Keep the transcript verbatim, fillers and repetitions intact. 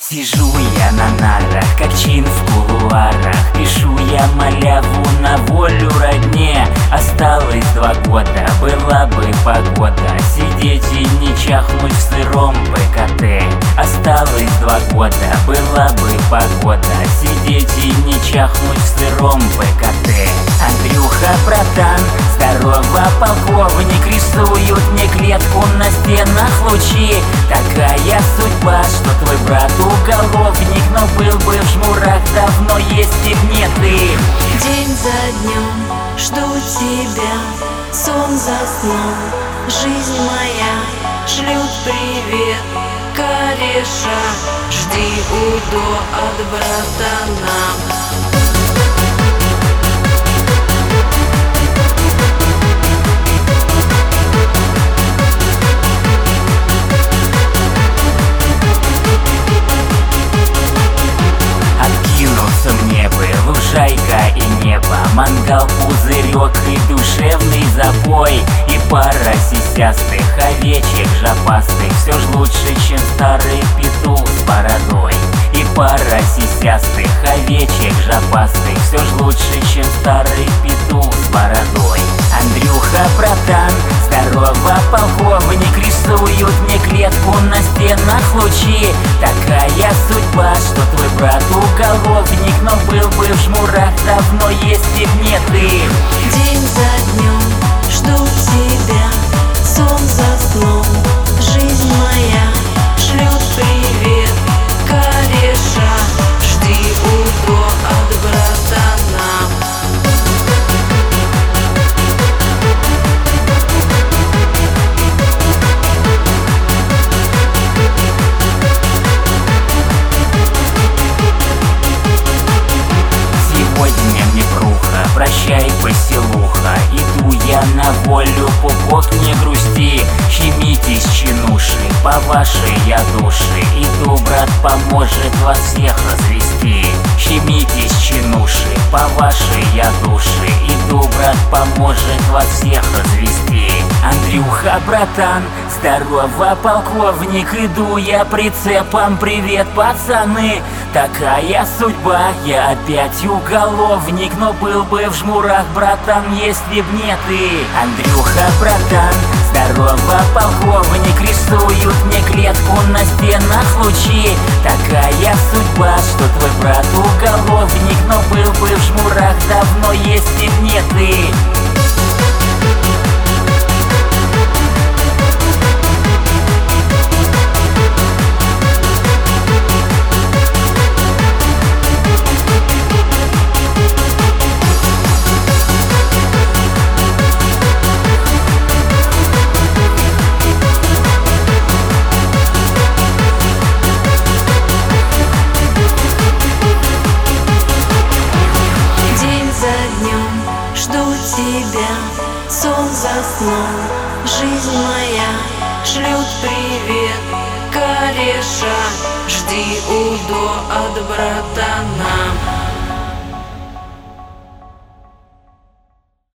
Сижу я на нарах, как чин в кулуарах. Пишу я маляву на волю родне. Осталось два года, была бы погода сидеть и не чахнуть в сыром ПКТ. Осталось два года, была бы погода сидеть и не чахнуть в сыром ПКТ. Андрюха, братан, здорово, полковник. Рисуют мне клетку на стенах лучи. Такая судьба, что твой брат уголовник, но был бы в жмурах давно, если б не ты. День за днем жду тебя, сон за сном, жизнь моя шлют привет. Кореша, жди УДО от братана. Мне бы лужайка и небо, мангал, пузырек и душевный запой. И пара сисястых овечек жопастых, все ж лучше, чем старый петух с бородой. И пара сисястых овечек жопастых, все ж лучше, чем старый петух с бородой. Андрюха, братан, здорово, полковник. Рисуют мне клетку на стенах лучи. Такая судьба, что твой брат уголовник, но был бы в жмурах давно, если б не ты. День за днем жду тебя, сон за сном, жизнь моя шлют привет. Кореша, жди УДО от братана. Сегодня мне бруха, прощай, поселуха. Иду я на волю, пупок не грусти. Щемитесь, чинуши, по вашей я души. Иду, брат поможет вас всех развести. Щемитесь, чинуши, по вашей я души. Иду, брат поможет вас всех развести. Андрюха, братан, здорово, полковник. Иду я прицепом, привет, пацаны. Такая судьба, я опять уголовник, но был бы в жмурах, братан, если б не ты. Андрюха, братан, здорово, полковник. Рисуют мне клетку на стенах лучи. Такая судьба, что твой брат уголовник, но был бы в жмурах давно, если б не ты. Жду тебя, сон за сном, жизнь моя шлют привет. Кореша, жди УДО от братана.